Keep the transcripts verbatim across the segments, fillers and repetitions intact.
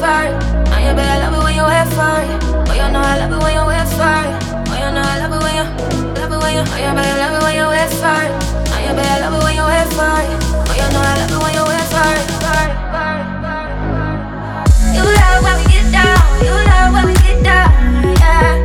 for it. And you better love it when you wait for it. Oh, you know I love it when you wait for it. Oh, you know I love it when you, love it when you. Oh, you better love it when you wait for it. And you better love it when you wait for it. Oh, you know I love it when you wait for it. For it, for it, for it, for it. You love when we get down. You love when we get down. Yeah.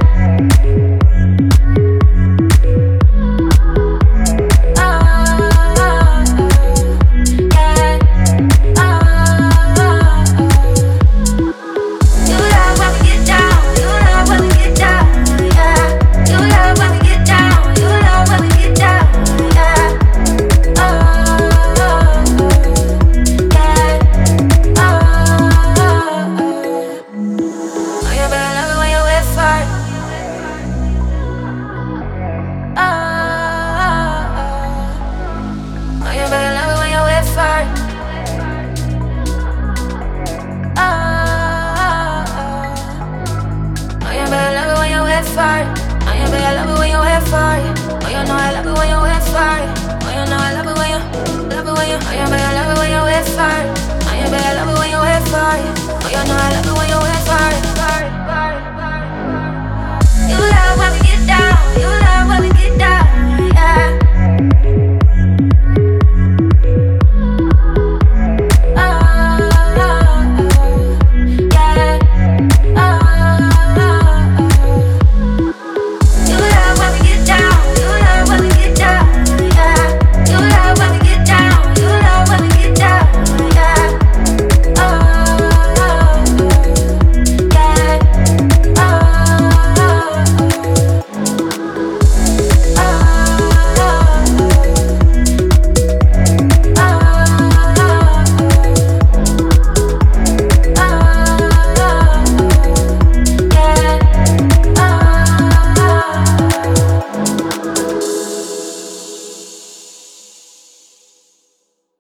You love when we get down.